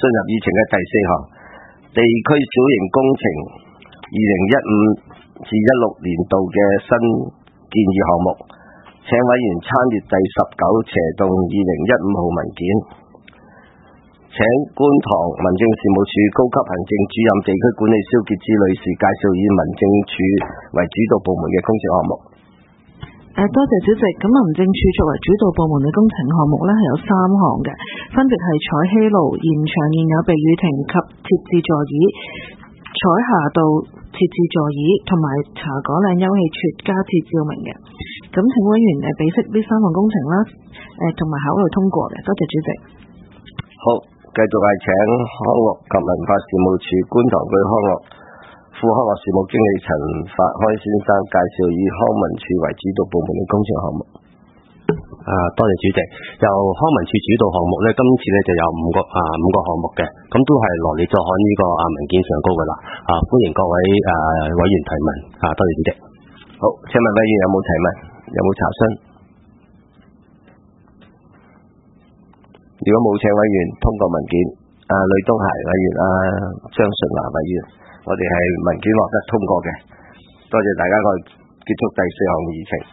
進入議程嘅第4項，地區小型工程2015至16年度嘅新建議項目，請委員參閱第19/2015號文件。請觀塘民政事務處高級行政主任地區管理蕭潔芝女士介紹以民政處為主導部門嘅工程項目。 多謝主席。咁民政處作為主導部門嘅工程項目呢，係有3項嘅，分別係彩禧路延長現有避雨亭及設置座椅、彩霞道設置座椅同埋茶果嶺休憩處加設照明嘅。咁請委員俾悉呢3項工程啦，同埋考慮通過嘅。多謝主席。 好，繼續係請康樂及文化事務署觀塘區康樂副康樂事務經理陳發開先生介紹以康文署為主導部門嘅工程項目。 多謝主席。由康文署主導項目呢，今次呢就有5個項目嘅，咁都係羅列咗喺呢個文件上高噶啦。歡迎各位委員提問。多謝主席。 好，請問委員有冇提問？有冇查詢？如果冇，請委員通過文件。呂東孩委員、張順華委員，我哋係文件獲得通過嘅。多謝大家，我哋結束第4項議程。